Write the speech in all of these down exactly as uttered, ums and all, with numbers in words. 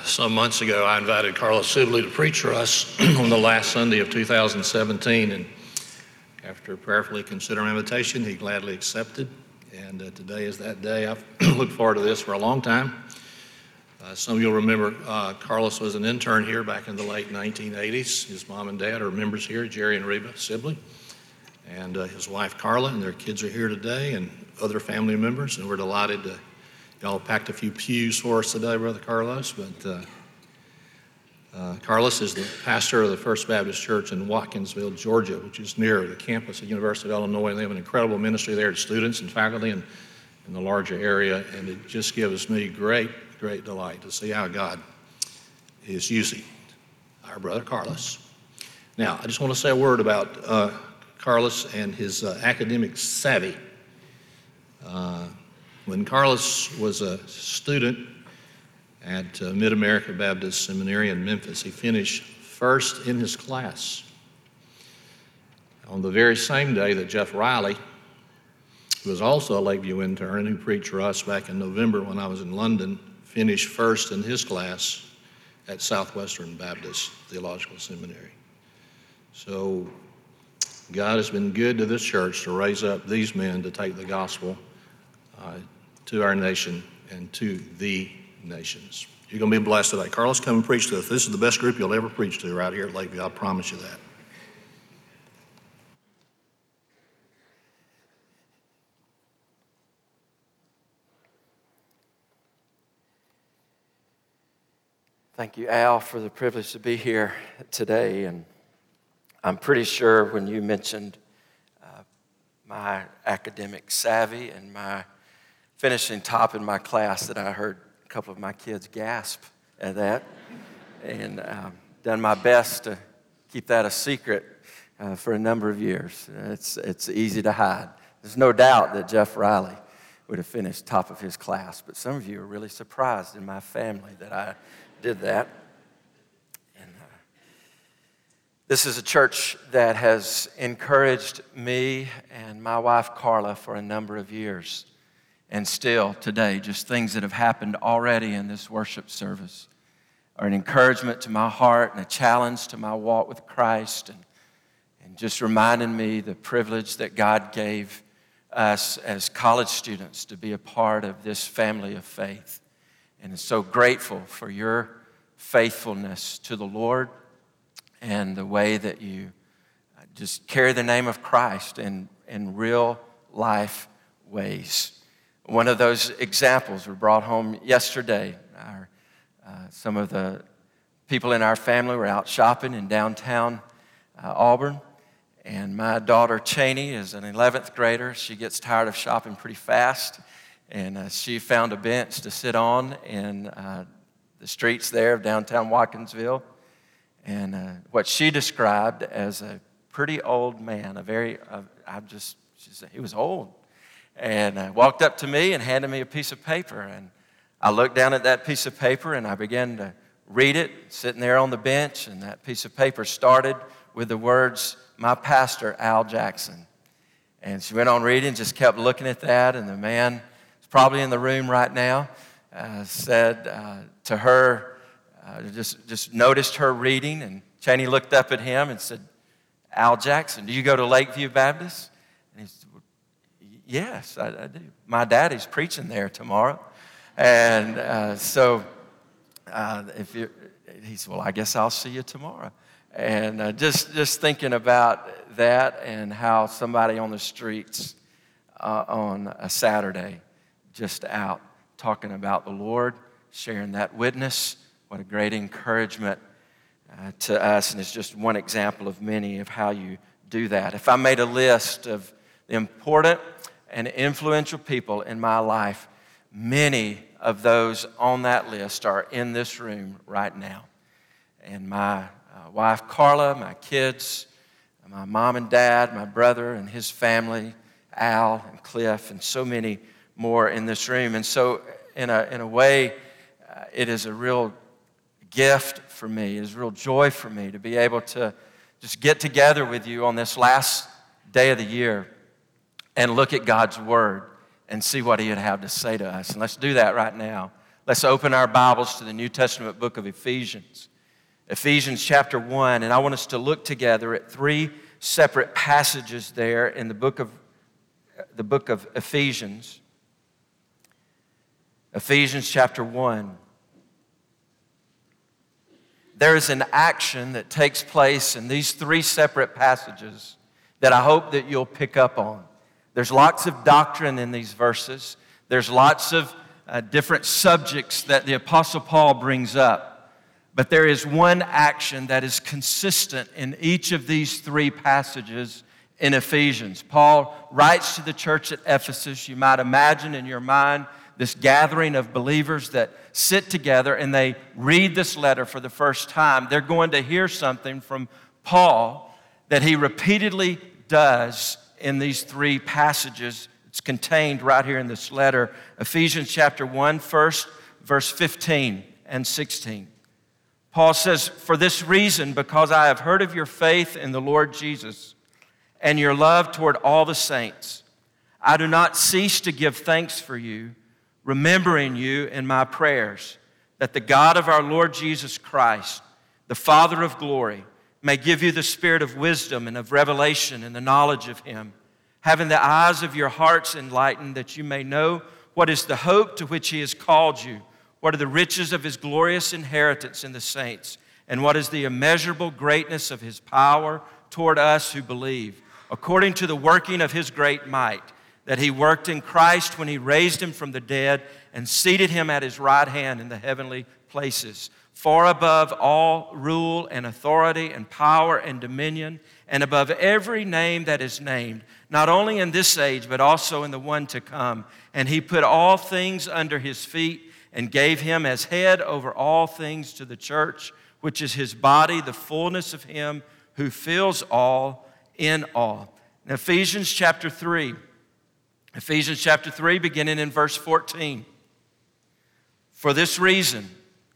some months ago, I invited Carlos Sibley to preach for us on the last Sunday of two thousand seventeen, and after prayerfully considering my invitation, he gladly accepted, and uh, today is that day. I've looked forward to this for a long time. Uh, some of you will remember uh, Carlos was an intern here back in the late nineteen eighties. His mom and dad are members here, Jerry and Reba Sibley, and uh, his wife Carla, and their kids are here today, and other family members, and we're delighted to. Y'all packed a few pews for us today, Brother Carlos, but uh, uh, Carlos is the pastor of the First Baptist Church in Watkinsville, Georgia, which is near the campus of University of Illinois, and they have an incredible ministry there to students and faculty and in the larger area, and it just gives me great, great delight to see how God is using our brother Carlos. Now, I just want to say a word about uh, Carlos and his uh, academic savvy. Uh, When Carlos was a student at uh, Mid-America Baptist Seminary in Memphis, he finished first in his class. On the very same day that Jeff Riley, who was also a Lakeview intern and who preached for us back in November when I was in London, finished first in his class at Southwestern Baptist Theological Seminary. So God has been good to this church to raise up these men to take the gospel uh, to our nation and to the nations. You're going to be blessed today. Carlos, come and preach to us. This is the best group you'll ever preach to right here at Lakeview. I promise you that. Thank you, Al, for the privilege to be here today. And I'm pretty sure when you mentioned uh, my academic savvy and my finishing top in my class that I heard a couple of my kids gasp at that, and um, done my best to keep that a secret uh, for a number of years. It's, it's easy to hide. There's no doubt that Jeff Riley would have finished top of his class, but some of you are really surprised in my family that I did that. And uh, this is a church that has encouraged me and my wife Carla for a number of years. And still today, just things that have happened already in this worship service are an encouragement to my heart and a challenge to my walk with Christ, and, and just reminding me the privilege that God gave us as college students to be a part of this family of faith. And I'm so grateful for your faithfulness to the Lord and the way that you just carry the name of Christ in, in real life ways. One of those examples were brought home yesterday. Our, uh, some of the people in our family were out shopping in downtown uh, Auburn, and my daughter Cheney is an eleventh grader. She gets tired of shopping pretty fast, and uh, she found a bench to sit on in uh, the streets there of downtown Watkinsville, and uh, what she described as a pretty old man, a very, uh, I just, she said he was old. And uh, walked up to me and handed me a piece of paper. And I looked down at that piece of paper and I began to read it, sitting there on the bench. And that piece of paper started with the words, "My pastor, Al Jackson." And she went on reading, just kept looking at that. And the man is probably in the room right now, uh, said uh, to her, uh, just, just noticed her reading. And Cheney looked up at him and said, "Al Jackson, do you go to Lakeview Baptist?" And he said, "Yes, I, I do. My daddy's preaching there tomorrow." And uh, so uh, if you, he said, "Well, I guess I'll see you tomorrow." And uh, just, just thinking about that and how somebody on the streets uh, on a Saturday just out talking about the Lord, sharing that witness, what a great encouragement uh, to us. And it's just one example of many of how you do that. If I made a list of the important and influential people in my life, many of those on that list are in this room right now. And my uh, wife Carla, my kids, my mom and dad, my brother and his family, Al and Cliff, and so many more in this room. And so in a, in a way, uh, it is a real gift for me, it is a real joy for me to be able to just get together with you on this last day of the year and look at God's Word and see what He would have to say to us. And let's do that right now. Let's open our Bibles to the New Testament book of Ephesians. Ephesians chapter one, and I want us to look together at three separate passages there in the book of the book of Ephesians. Ephesians chapter one. There is an action that takes place in these three separate passages that I hope that you'll pick up on. There's lots of doctrine in these verses. There's lots of uh, different subjects that the Apostle Paul brings up. But there is one action that is consistent in each of these three passages in Ephesians. Paul writes to the church at Ephesus. You might imagine in your mind this gathering of believers that sit together and they read this letter for the first time. They're going to hear something from Paul that he repeatedly does in these three passages. It's contained right here in this letter. Ephesians chapter one, first, verse fifteen and sixteen. Paul says, "For this reason, because I have heard of your faith in the Lord Jesus and your love toward all the saints, I do not cease to give thanks for you, remembering you in my prayers, that the God of our Lord Jesus Christ, the Father of glory, may give you the spirit of wisdom and of revelation and the knowledge of him, having the eyes of your hearts enlightened, that you may know what is the hope to which he has called you, what are the riches of his glorious inheritance in the saints, and what is the immeasurable greatness of his power toward us who believe, according to the working of his great might, that he worked in Christ when he raised him from the dead and seated him at his right hand in the heavenly places, far above all rule and authority and power and dominion, and above every name that is named, not only in this age, but also in the one to come. And he put all things under his feet and gave him as head over all things to the church, which is his body, the fullness of him who fills all in all." In Ephesians chapter three, Ephesians chapter three, beginning in verse fourteen. "For this reason,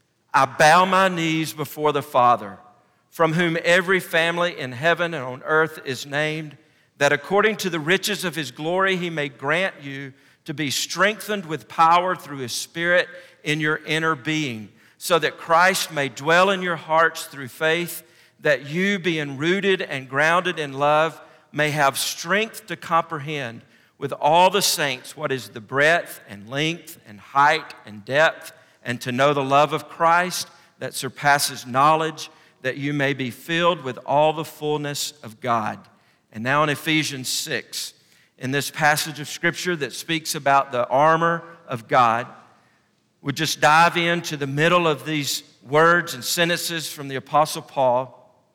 I bow my knees before the Father, from whom every family in heaven and on earth is named, that according to the riches of his glory he may grant you to be strengthened with power through his Spirit in your inner being, so that Christ may dwell in your hearts through faith, that you, being rooted and grounded in love, may have strength to comprehend with all the saints what is the breadth and length and height and depth, and to know the love of Christ that surpasses knowledge, that you may be filled with all the fullness of God." And now in Ephesians six, in this passage of Scripture that speaks about the armor of God, we'll just dive into the middle of these words and sentences from the Apostle Paul.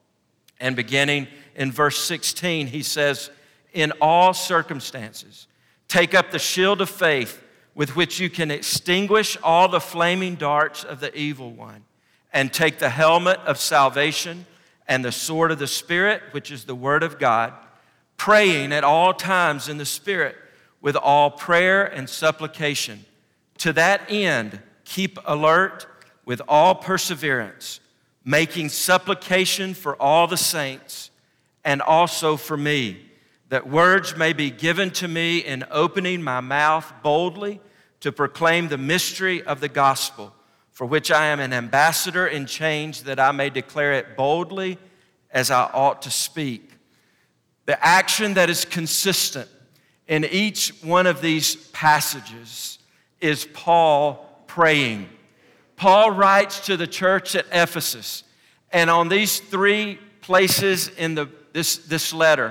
And beginning in verse sixteen, he says, "In all circumstances, take up the shield of faith with which you can extinguish all the flaming darts of the evil one, and take the helmet of salvation and the sword of the Spirit, which is the word of God, praying at all times in the Spirit with all prayer and supplication. To that end, keep alert with all perseverance, making supplication for all the saints and also for me, that words may be given to me in opening my mouth boldly to proclaim the mystery of the gospel, for which I am an ambassador in chains, that I may declare it boldly as I ought to speak." The action that is consistent in each one of these passages is Paul praying. Paul writes to the church at Ephesus, and on these three places in the, this, this letter,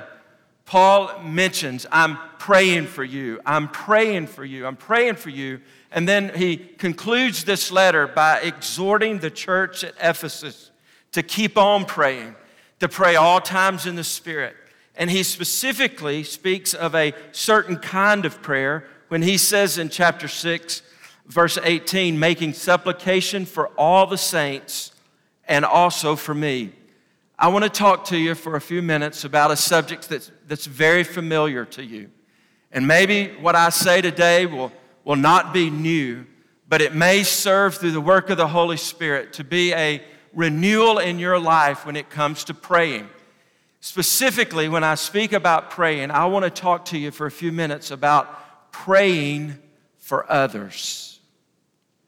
Paul mentions, "I'm praying for you, I'm praying for you, I'm praying for you." And then he concludes this letter by exhorting the church at Ephesus to keep on praying, to pray all times in the Spirit. And he specifically speaks of a certain kind of prayer when he says in chapter six, verse eighteen, "making supplication for all the saints and also for me." I want to talk to you for a few minutes about a subject that's, that's very familiar to you. And maybe what I say today will, will not be new, but it may serve through the work of the Holy Spirit to be a renewal in your life when it comes to praying. Specifically, when I speak about praying, I want to talk to you for a few minutes about praying for others.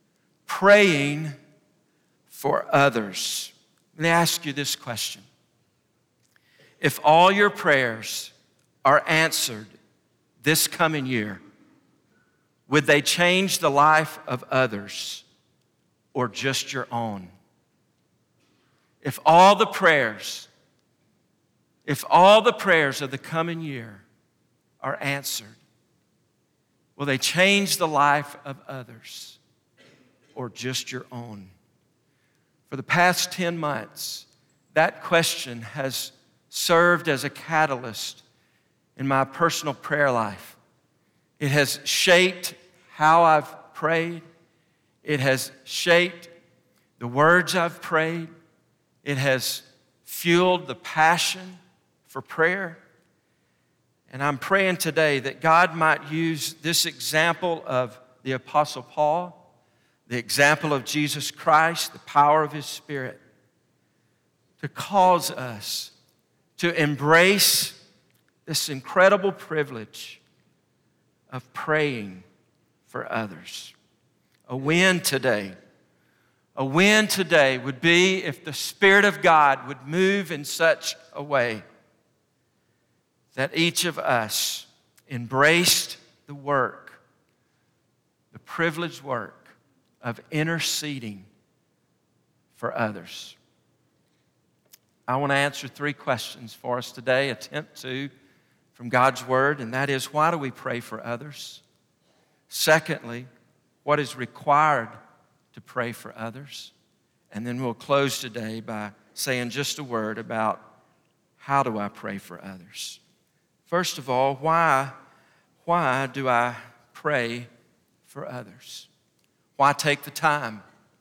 praying for others. Let me ask you this question. If all your prayers are answered this coming year, would they change the life of others or just your own? If all the prayers, if all the prayers of the coming year are answered, will they change the life of others or just your own? For the past ten months, that question has served as a catalyst in my personal prayer life. It has shaped how I've prayed. It has shaped the words I've prayed. It has fueled the passion for prayer. And I'm praying today that God might use this example of the Apostle Paul, the example of Jesus Christ, the power of His Spirit, to cause us to embrace this incredible privilege of praying for others. A win today. A win today would be if the Spirit of God would move in such a way that each of us embraced the work, the privileged work of interceding for others. I want to answer three questions for us today, attempt to, from God's Word, and that is, why do we pray for others? Secondly, what is required to pray for others? And then we'll close today by saying just a word about how do I pray for others. First of all, why, why do I pray for others? Why take the time?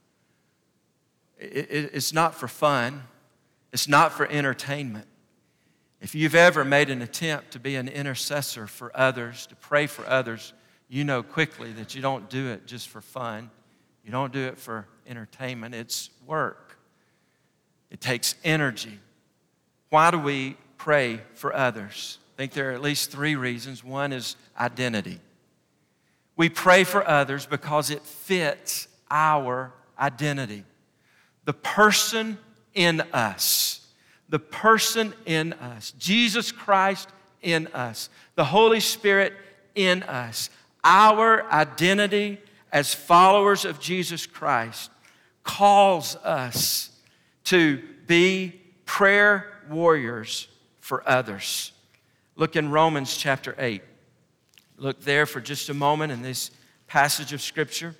It, it, it's not for fun. It's not for entertainment. If you've ever made an attempt to be an intercessor for others, to pray for others, you know quickly that you don't do it just for fun. You don't do it for entertainment. It's work. It takes energy. Why do we pray for others? I think there are at least three reasons. One is identity. We pray for others because it fits our identity. The person in us, the person in us, Jesus Christ in us, the Holy Spirit in us, our identity as followers of Jesus Christ calls us to be prayer warriors for others. Look in Romans chapter eight. Look there for just a moment in this passage of Scripture.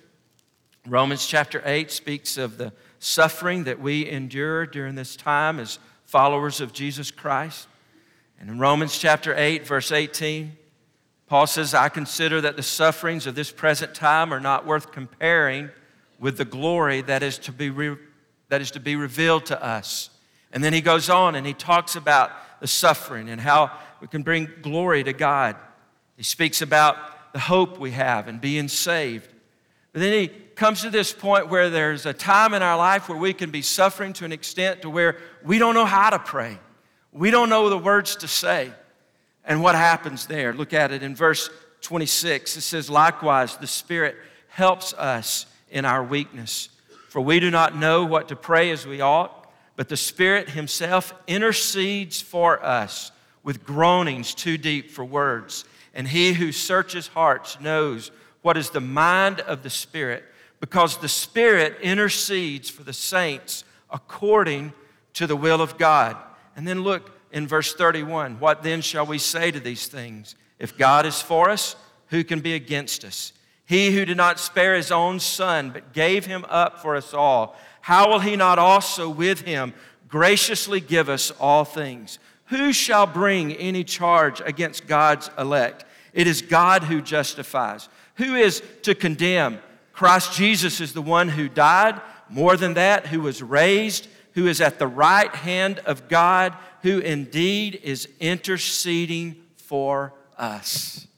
Romans chapter eight speaks of the suffering that we endure during this time as followers of Jesus Christ. And in Romans chapter eight, verse eighteen, Paul says, I consider that the sufferings of this present time are not worth comparing with the glory that is to be re- that is to be revealed to us. And then he goes on and he talks about the suffering and how we can bring glory to God. He speaks about the hope we have in being saved. But then he comes to this point where there's a time in our life where we can be suffering to an extent to where we don't know how to pray. We don't know the words to say. And what happens there? Look at it in verse twenty-six. It says, likewise, the Spirit helps us in our weakness. For we do not know what to pray as we ought, but the Spirit Himself intercedes for us with groanings too deep for words. And He who searches hearts knows what is the mind of the Spirit, because the Spirit intercedes for the saints according to the will of God. And then look in verse thirty-one. What then shall we say to these things? If God is for us, who can be against us? He who did not spare His own Son, but gave Him up for us all, how will He not also with Him graciously give us all things? Who shall bring any charge against God's elect? It is God who justifies. Who is to condemn? Christ Jesus is the one who died. More than that, who was raised, who is at the right hand of God, who indeed is interceding for us.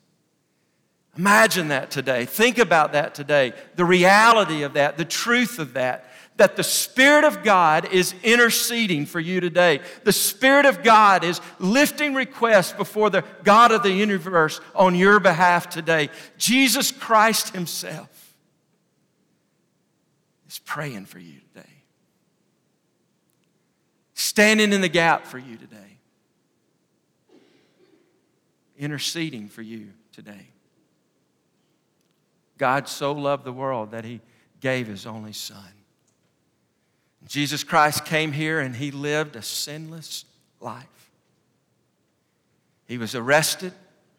Imagine that today. Think about that today. The reality of that, the truth of that, that the Spirit of God is interceding for you today. The Spirit of God is lifting requests before the God of the universe on your behalf today. Jesus Christ Himself is praying for you today. Standing in the gap for you today. Interceding for you today. God so loved the world that he gave his only Son. Jesus Christ came here and he lived a sinless life. He was arrested.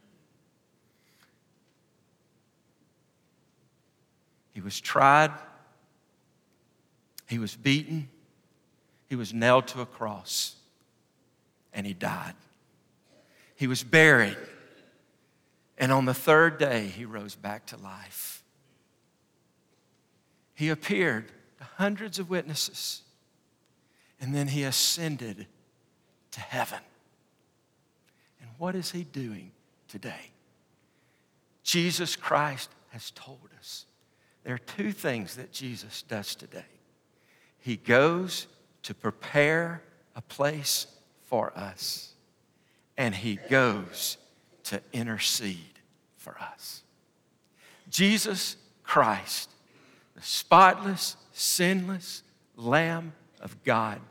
He was tried. He was beaten. He was nailed to a cross. And he died. He was buried. And on the third day, he rose back to life. He appeared to hundreds of witnesses. And then he ascended to heaven. And what is he doing today? Jesus Christ has told us there are two things that Jesus does today. He goes to prepare a place for us, and he goes to intercede for us. Jesus Christ, the spotless, sinless Lamb of God,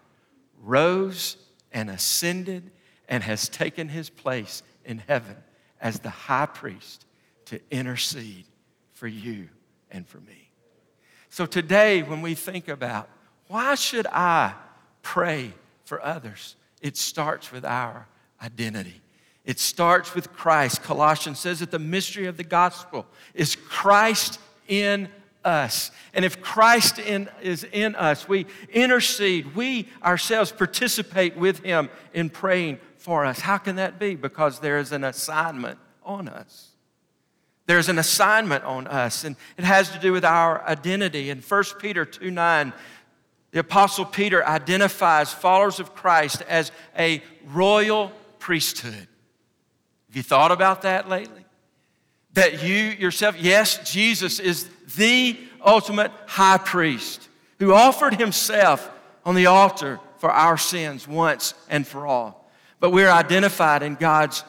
rose and ascended and has taken his place in heaven as the high priest to intercede for you and for me. So today, when we think about why should I pray for others, it starts with our identity. It starts with Christ. Colossians says that the mystery of the gospel is Christ in us. And if Christ in, is in us, we intercede. We ourselves participate with him in praying for us. How can that be? Because there is an assignment on us. There's an assignment on us, and it has to do with our identity. In First Peter two nine, the Apostle Peter identifies followers of Christ as a royal priesthood. Have you thought about that lately? That you yourself, yes, Jesus is the ultimate high priest who offered himself on the altar for our sins once and for all. But we're identified in God's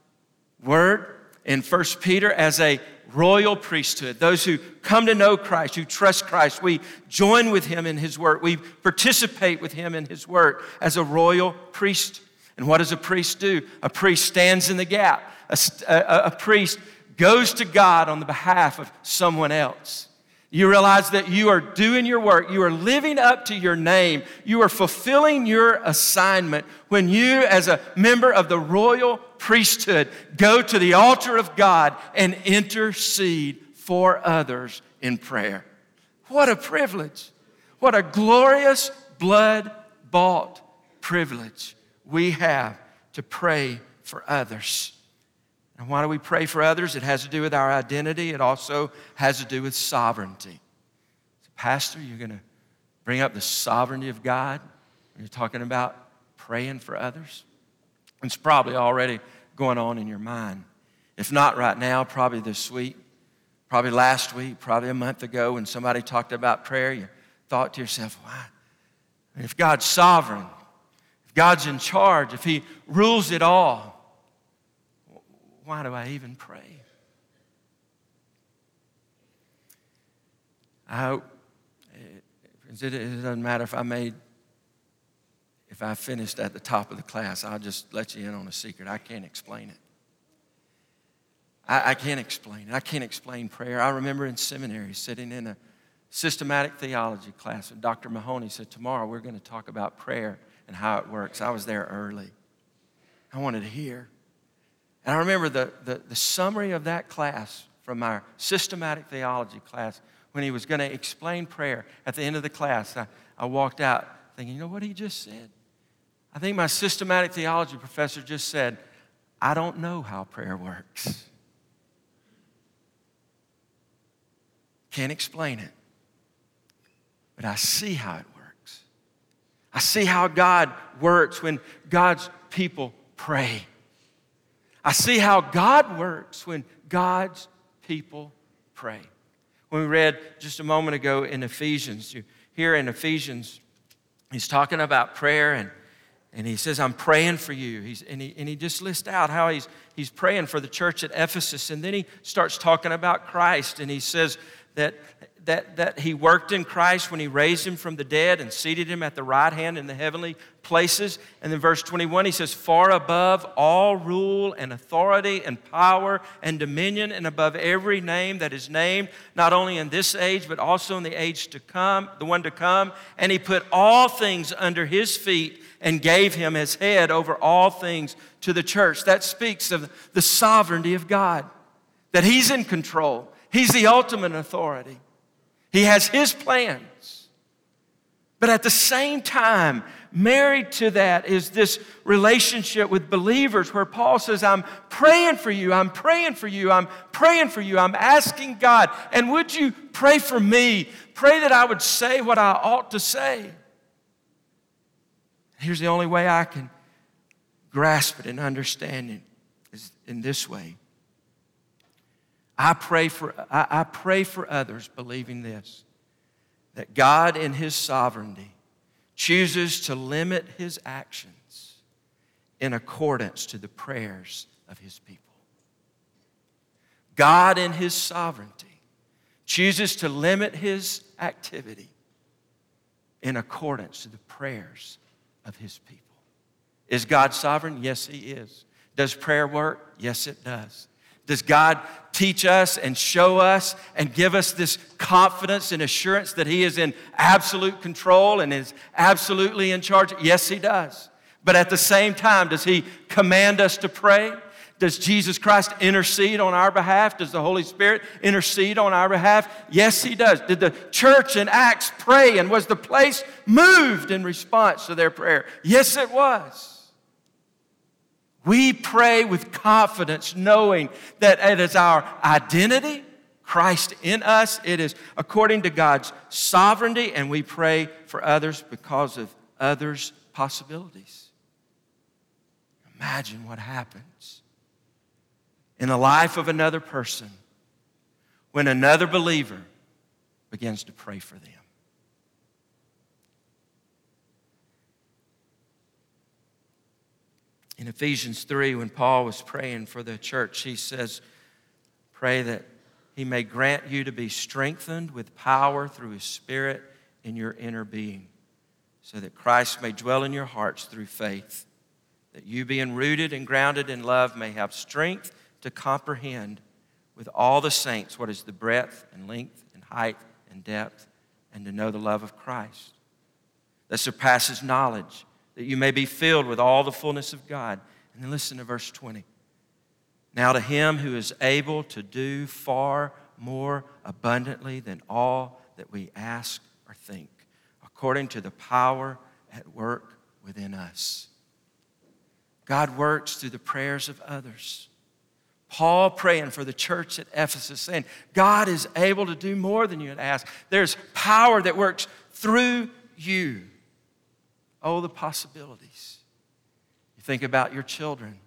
word in First Peter as a royal priesthood. Those who come to know Christ, who trust Christ, we join with him in his work. We participate with him in his work as a royal priest. And what does a priest do? A priest stands in the gap. A, a, a priest goes to God on the behalf of someone else. You realize that you are doing your work. You are living up to your name. You are fulfilling your assignment when you, as a member of the royal priesthood, go to the altar of God and intercede for others in prayer. What a privilege. What a glorious, blood-bought privilege we have to pray for others. And why do we pray for others? It has to do with our identity. It also has to do with sovereignty. So, Pastor, you're going to bring up the sovereignty of God when you're talking about praying for others? It's probably already going on in your mind. If not right now, probably this week, probably last week, probably a month ago when somebody talked about prayer, you thought to yourself, why? I mean, if God's sovereign, if God's in charge, if he rules it all, why do I even pray? I hope it, it doesn't matter if I made, if I finished at the top of the class. I'll just let you in on a secret. I can't explain it. I, I can't explain it. I can't explain prayer. I remember in seminary sitting in a systematic theology class, and Doctor Mahoney said, tomorrow we're going to talk about prayer and how it works. I was there early. I wanted to hear. And I remember the, the, the summary of that class from our systematic theology class when he was going to explain prayer. At the end of the class, I, I walked out thinking, you know what he just said? I think my systematic theology professor just said, I don't know how prayer works. Can't explain it. But I see how it works. I see how God works when God's people pray. I see how God works when God's people pray. When we read just a moment ago in Ephesians, you hear in Ephesians, he's talking about prayer, and, and he says, I'm praying for you. He's, and, he, and he just lists out how he's, he's praying for the church at Ephesus, and then he starts talking about Christ, and he says that that, that he worked in Christ when he raised him from the dead and seated him at the right hand in the heavenly places. And then verse twenty-one, he says, far above all rule and authority and power and dominion and above every name that is named, not only in this age, but also in the age to come, the one to come. And he put all things under his feet and gave him as head over all things to the church. That speaks of the sovereignty of God, that he's in control. He's the ultimate authority. He has his plans. But at the same time, married to that is this relationship with believers where Paul says, I'm praying for you, I'm praying for you, I'm praying for you, I'm asking God, and would you pray for me? Pray that I would say what I ought to say. Here's the only way I can grasp it and understand it is in this way. I pray for, I, I pray for others believing this, that God in his sovereignty chooses to limit his actions in accordance to the prayers of his people. God in his sovereignty chooses to limit his activity in accordance to the prayers of his people. Is God sovereign? Yes, he is. Does prayer work? Yes, it does. Does God teach us and show us and give us this confidence and assurance that he is in absolute control and is absolutely in charge? Yes, he does. But at the same time, does he command us to pray? Does Jesus Christ intercede on our behalf? Does the Holy Spirit intercede on our behalf? Yes, he does. Did the church in Acts pray, and was the place moved in response to their prayer? Yes, it was. We pray with confidence, knowing that it is our identity, Christ in us. It is according to God's sovereignty, and we pray for others because of others' possibilities. Imagine what happens in the life of another person when another believer begins to pray for them. In Ephesians three, when Paul was praying for the church, he says, pray that he may grant you to be strengthened with power through his Spirit in your inner being, so that Christ may dwell in your hearts through faith, that you, being rooted and grounded in love, may have strength to comprehend with all the saints what is the breadth and length and height and depth, and to know the love of Christ that surpasses knowledge, that you may be filled with all the fullness of God. And then listen to verse twenty. Now to him who is able to do far more abundantly than all that we ask or think, according to the power at work within us. God works through the prayers of others. Paul praying for the church at Ephesus, saying, God is able to do more than you had asked. There's power that works through you. Oh, the possibilities. You think about your children.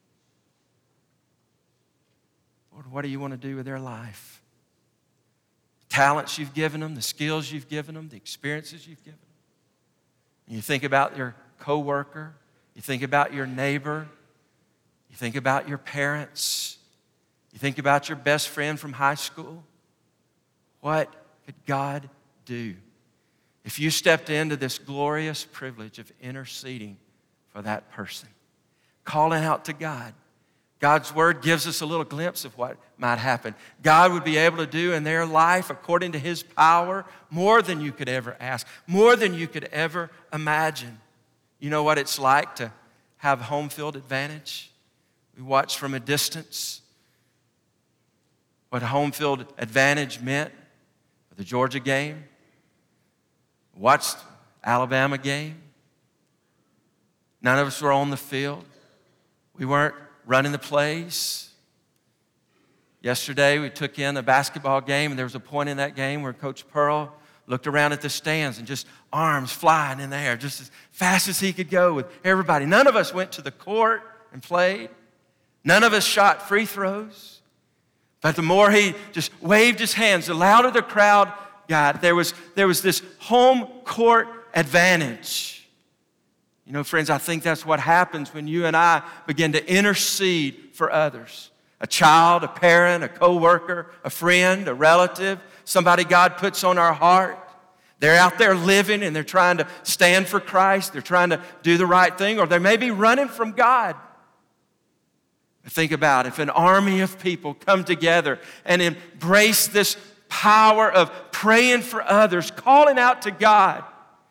Lord, what do you want to do with their life? The talents you've given them, the skills you've given them, the experiences you've given them. And you think about your coworker. You think about your neighbor. You think about your parents. You think about your best friend from high school. What could God do if you stepped into this glorious privilege of interceding for that person, calling out to God? God's word gives us a little glimpse of what might happen. God would be able to do in their life, according to his power, more than you could ever ask, more than you could ever imagine. You know what it's like to have home field advantage? We watched from a distance what home field advantage meant for the Georgia game. Watched Alabama game. None of us were on the field. We weren't running the plays. Yesterday we took in a basketball game, and there was a point in that game where Coach Pearl looked around at the stands and just arms flying in the air, just as fast as he could go with everybody. None of us went to the court and played. None of us shot free throws. But the more he just waved his hands, the louder the crowd got. There was, there was this home court advantage. You know, friends, I think that's what happens when you and I begin to intercede for others. A child, a parent, a coworker, a friend, a relative, somebody God puts on our heart. They're out there living and they're trying to stand for Christ. They're trying to do the right thing, or they may be running from God. Think about if an army of people come together and embrace this power of praying for others, calling out to God.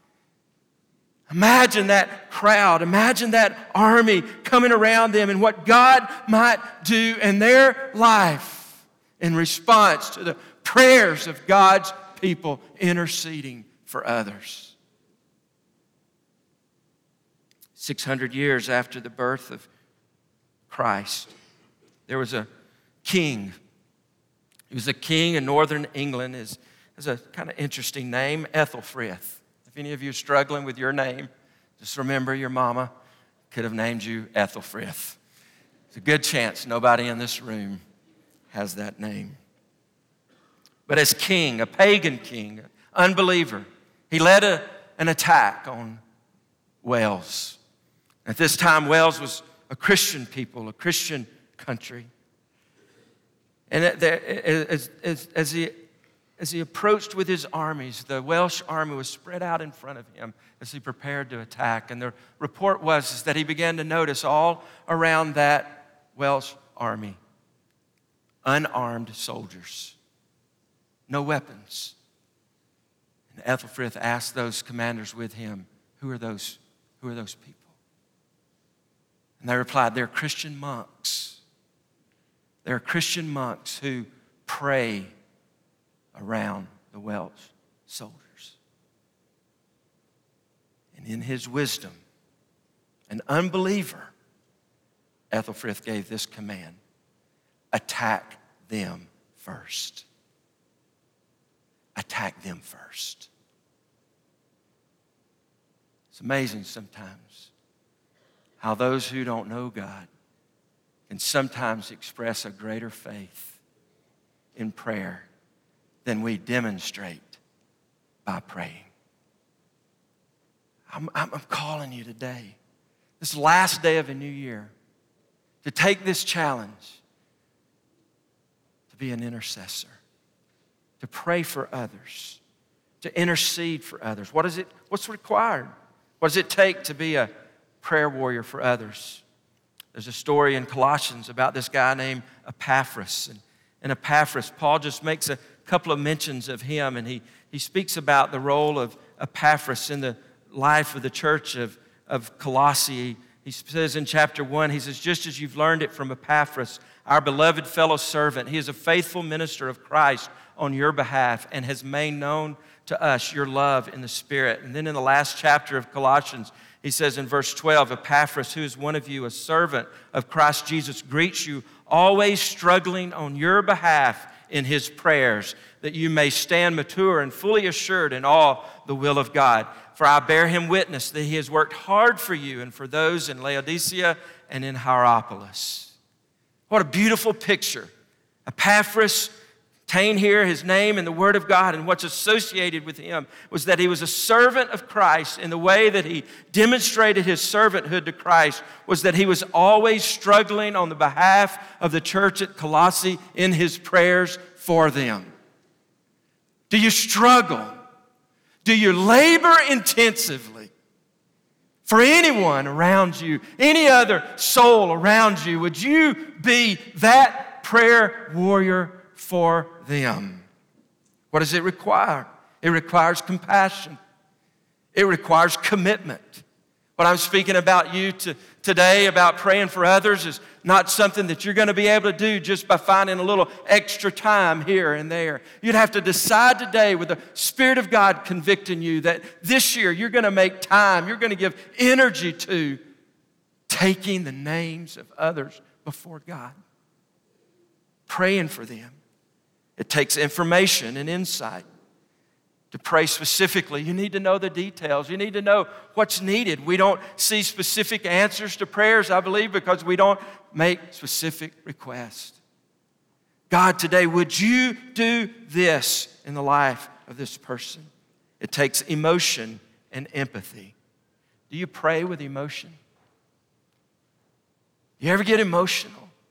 Imagine that crowd, imagine that army coming around them and what God might do in their life in response to the prayers of God's people interceding for others. six hundred years after the birth of Christ, there was a king. He was a king in northern England. His has a kind of interesting name, Ethelfrith. If any of you are struggling with your name, just remember your mama could have named you Ethelfrith. It's a good chance nobody in this room has that name. But as king, a pagan king, an unbeliever, he led a, an attack on Wales. At this time, Wales was a Christian people, a Christian country. And as, as, as, he, as he approached with his armies, the Welsh army was spread out in front of him as he prepared to attack. And the report was is that he began to notice all around that Welsh army unarmed soldiers, no weapons. And Ethelfrith asked those commanders with him, who are those, who are those people? And they replied, they're Christian monks. They're Christian monks who pray around the Welsh soldiers. And in his wisdom, an unbeliever, Ethelfrith gave this command: attack them first. Attack them first. It's amazing sometimes how those who don't know God can sometimes express a greater faith in prayer than we demonstrate by praying. I'm, I'm calling you today, this last day of a new year, to take this challenge to be an intercessor, to pray for others, to intercede for others. What is it? What's required? What does it take to be a prayer warrior for others? There's a story in Colossians about this guy named Epaphras. And, and Epaphras, Paul just makes a couple of mentions of him, and he, he speaks about the role of Epaphras in the life of the church of, of Colossae. He says in chapter one, he says, just as you've learned it from Epaphras, our beloved fellow servant, he is a faithful minister of Christ on your behalf and has made known to us your love in the Spirit. And then in the last chapter of Colossians, he says in verse twelve, Epaphras, who is one of you, a servant of Christ Jesus, greets you, always struggling on your behalf in his prayers, that you may stand mature and fully assured in all the will of God. For I bear him witness that he has worked hard for you and for those in Laodicea and in Hierapolis. What a beautiful picture. Epaphras, contained here, his name in the Word of God, and what's associated with him was that he was a servant of Christ. In the way that he demonstrated his servanthood to Christ was that he was always struggling on the behalf of the church at Colossae in his prayers for them. Do you struggle? Do you labor intensively for anyone around you, any other soul around you? Would you be that prayer warrior for them? What does it require? It requires compassion. It requires commitment. What I'm speaking about you to, today, about praying for others, is not something that you're going to be able to do just by finding a little extra time here and there. You'd have to decide today, with the Spirit of God convicting you, that this year you're going to make time, you're going to give energy to taking the names of others before God, praying for them. It takes information and insight to pray specifically. You need to know the details. You need to know what's needed. We don't see specific answers to prayers, I believe, because we don't make specific requests. God, today, would you do this in the life of this person? It takes emotion and empathy. Do you pray with emotion? Do you ever get emotional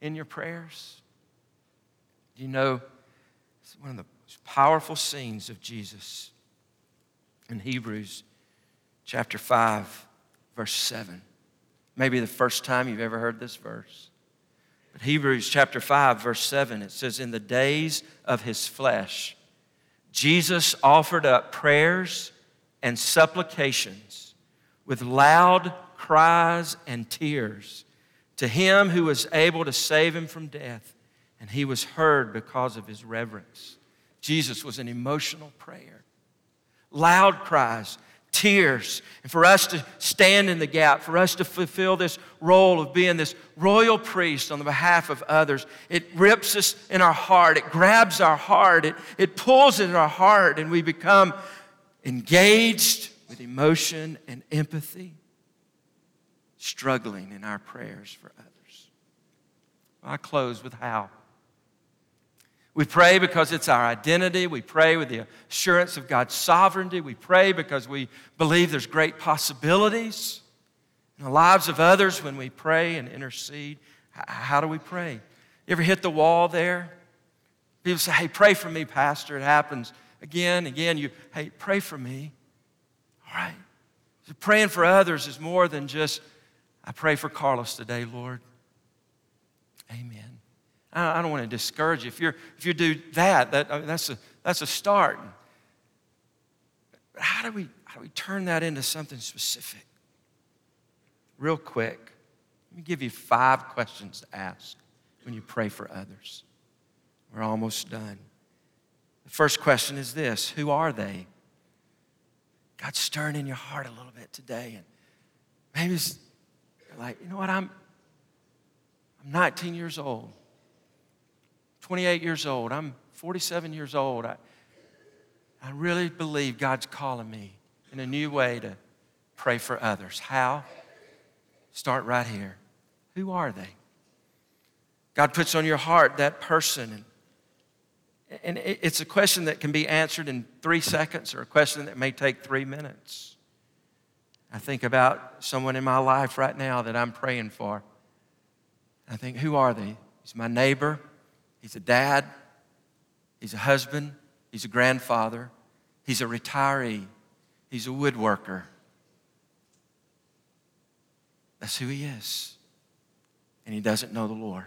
in your prayers? You know, it's one of the most powerful scenes of Jesus in Hebrews chapter five, verse seven. Maybe the first time you've ever heard this verse. But Hebrews chapter five, verse seven, it says, in the days of his flesh, Jesus offered up prayers and supplications with loud cries and tears to him who was able to save him from death, and he was heard because of his reverence. Jesus was an emotional prayer. Loud cries, tears, and for us to stand in the gap, for us to fulfill this role of being this royal priest on the behalf of others, it rips us in our heart, it grabs our heart, it, it pulls at our heart, and we become engaged with emotion and empathy, struggling in our prayers for others. I close with how. We pray because it's our identity. We pray with the assurance of God's sovereignty. We pray because we believe there's great possibilities in the lives of others when we pray and intercede. How do we pray? You ever hit the wall there? People say, hey, pray for me, Pastor. It happens again and again. You, hey, pray for me. All right. So praying for others is more than just, I pray for Carlos today, Lord. Amen. I don't want to discourage you. If you're if you do that, that I mean, that's a that's a start. But how do we how do we turn that into something specific? Real quick, let me give you five questions to ask when you pray for others. We're almost done. The first question is this: who are they? God's stirring in your heart a little bit today, and maybe it's like, you know what, I'm I'm nineteen years old. twenty-eight years old. I'm forty-seven years old. I, I really believe God's calling me in a new way to pray for others. How? Start right here. Who are they? God puts on your heart that person. And, and it's a question that can be answered in three seconds or a question that may take three minutes. I think about someone in my life right now that I'm praying for. I think, who are they? He's my neighbor. He's a dad, he's a husband, he's a grandfather, he's a retiree, he's a woodworker. That's who he is. And he doesn't know the Lord.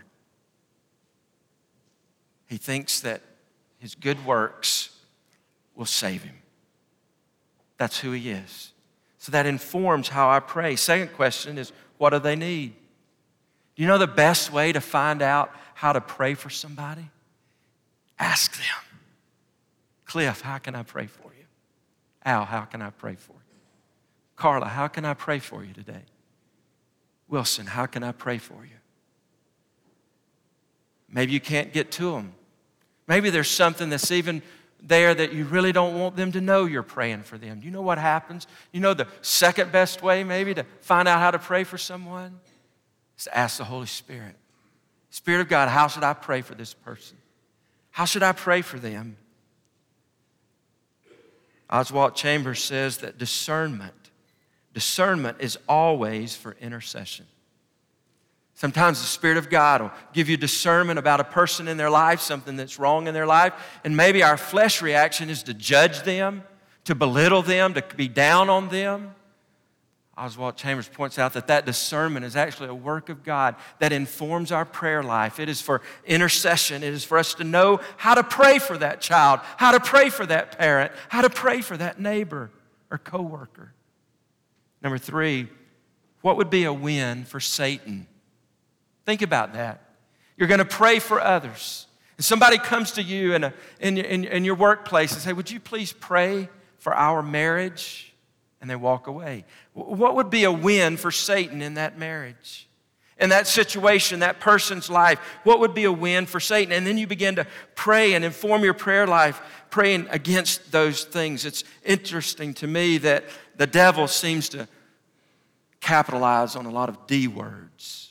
He thinks that his good works will save him. That's who he is. So that informs how I pray. Second question is, what do they need? Do you know the best way to find out how to pray for somebody? Ask them. Cliff, how can I pray for you? Al, how can I pray for you? Carla, how can I pray for you today? Wilson, how can I pray for you? Maybe you can't get to them. Maybe there's something that's even there that you really don't want them to know you're praying for them. Do you know what happens? You know the second best way maybe to find out how to pray for someone? Is to ask the Holy Spirit. Spirit of God, how should I pray for this person? How should I pray for them? Oswald Chambers says that discernment, discernment is always for intercession. Sometimes the Spirit of God will give you discernment about a person in their life, something that's wrong in their life, and maybe our flesh reaction is to judge them, to belittle them, to be down on them. Oswald Chambers points out that that discernment is actually a work of God that informs our prayer life. It is for intercession. It is for us to know how to pray for that child, how to pray for that parent, how to pray for that neighbor or coworker. Number three, what would be a win for Satan? Think about that. You're going to pray for others. And somebody comes to you in, a, in, in, in your workplace and say, would you please pray for our marriage? And they walk away. What would be a win for Satan in that marriage? In that situation, that person's life, what would be a win for Satan? And then you begin to pray and inform your prayer life, praying against those things. It's interesting to me that the devil seems to capitalize on a lot of D words.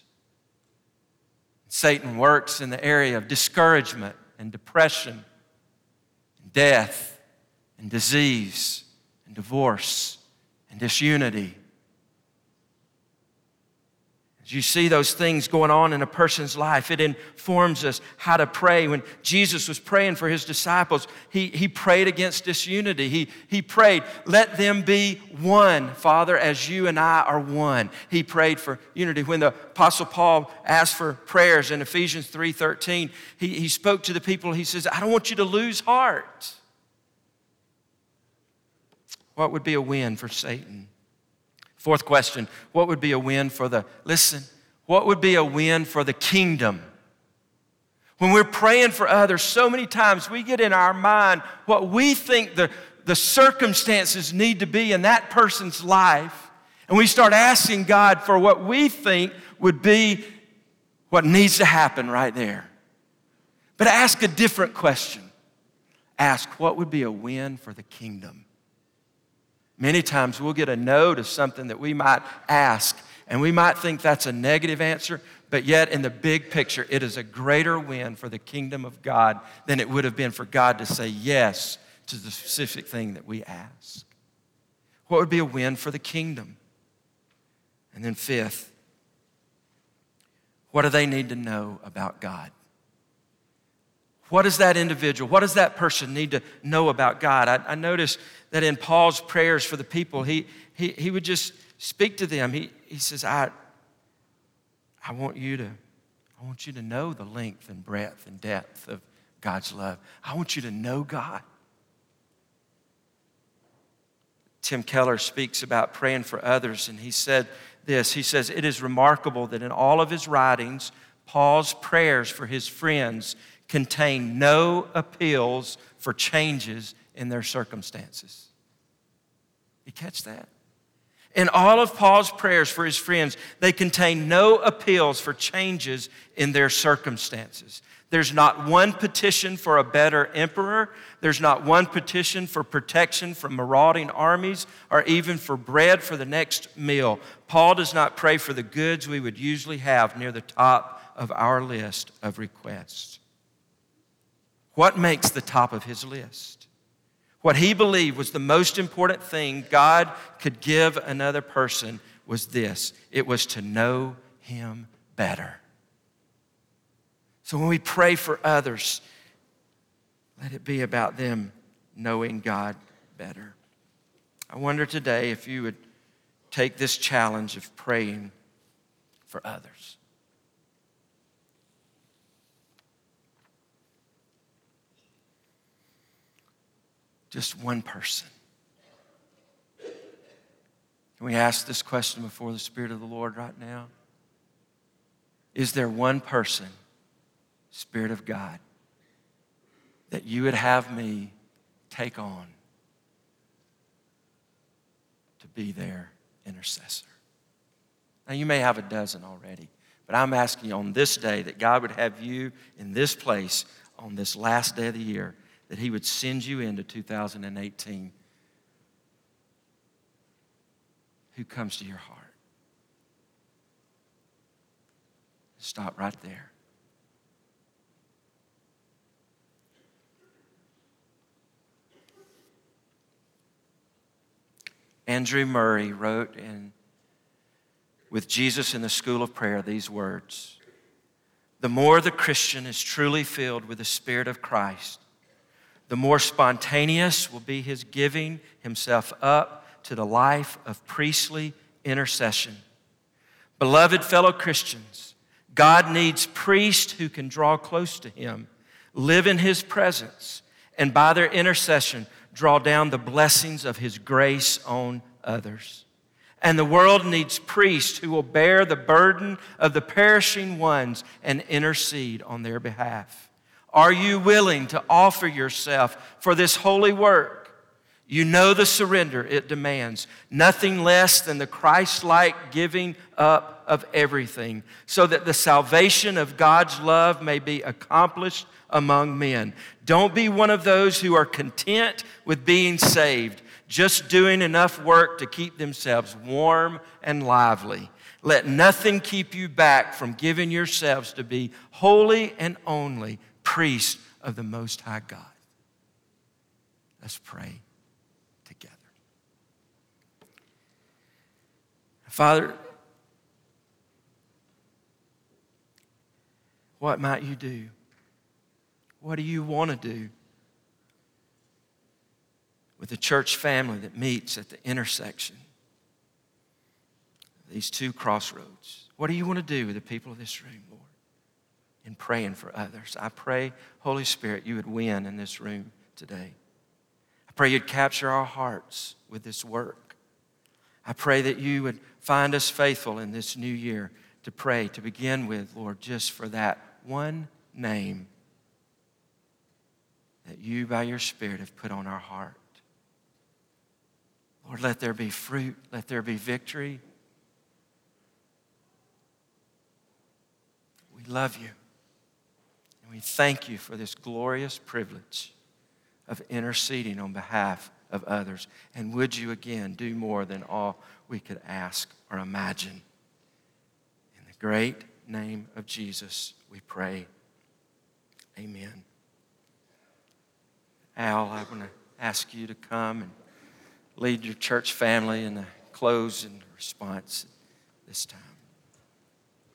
Satan works in the area of discouragement and depression, and death and disease and divorce and disunity. As you see those things going on in a person's life, it informs us how to pray. When Jesus was praying for his disciples, he, he prayed against disunity. He, he prayed, let them be one, Father, as you and I are one. He prayed for unity. When the Apostle Paul asked for prayers in Ephesians three thirteen, he, he spoke to the people. He says, I don't want you to lose heart. What would be a win for Satan? Fourth question, what would be a win for the, listen, what would be a win for the kingdom? When we're praying for others, so many times we get in our mind what we think the, the circumstances need to be in that person's life, and we start asking God for what we think would be what needs to happen right there. But ask a different question. Ask, what would be a win for the kingdom? Many times we'll get a no to something that we might ask, and we might think that's a negative answer, but yet in the big picture, it is a greater win for the kingdom of God than it would have been for God to say yes to the specific thing that we ask. What would be a win for the kingdom? And then fifth, what do they need to know about God? What does that individual, what does that person need to know about God? I, I noticed that in Paul's prayers for the people, he, he, he would just speak to them. He, he says, I, I want you to, I want you to know the length and breadth and depth of God's love. I want you to know God. Tim Keller speaks about praying for others, and he said this. He says, it is remarkable that in all of his writings, Paul's prayers for his friends contain no appeals for changes in their circumstances. You catch that? In all of Paul's prayers for his friends, they contain no appeals for changes in their circumstances. There's not one petition for a better emperor. There's not one petition for protection from marauding armies or even for bread for the next meal. Paul does not pray for the goods we would usually have near the top of our list of requests. What makes the top of his list? What he believed was the most important thing God could give another person was this. It was to know him better. So when we pray for others, let it be about them knowing God better. I wonder today if you would take this challenge of praying for others. Just one person. Can we ask this question before the Spirit of the Lord right now? Is there one person, Spirit of God, that you would have me take on to be their intercessor? Now, you may have a dozen already, but I'm asking you on this day that God would have you in this place on this last day of the year, that he would send you into two thousand eighteen. Who comes to your heart? Stop right there. Andrew Murray wrote in With Jesus in the School of Prayer these words: the more the Christian is truly filled with the Spirit of Christ, the more spontaneous will be his giving himself up to the life of priestly intercession. Beloved fellow Christians, God needs priests who can draw close to him, live in his presence, and by their intercession draw down the blessings of his grace on others. And the world needs priests who will bear the burden of the perishing ones and intercede on their behalf. Are you willing to offer yourself for this holy work? You know the surrender it demands, nothing less than the Christ-like giving up of everything, so that the salvation of God's love may be accomplished among men. Don't be one of those who are content with being saved, just doing enough work to keep themselves warm and lively. Let nothing keep you back from giving yourselves to be holy and only priest of the Most High God. Let's pray together. Father, What might you do? What do you want to do with the church family that meets at the intersection of these two crossroads? What do you want to do with the people of this room, Lord, in praying for others? I pray, Holy Spirit, you would win in this room today. I pray you'd capture our hearts with this work. I pray that you would find us faithful in this new year to pray, to begin with, Lord, just for that one name that you, by your Spirit, have put on our heart. Lord, let there be fruit. Let there be victory. We love you. And we thank you for this glorious privilege of interceding on behalf of others. And would you again do more than all we could ask or imagine. In the great name of Jesus, we pray. Amen. Al, I want to ask you to come and lead your church family in a close and response this time.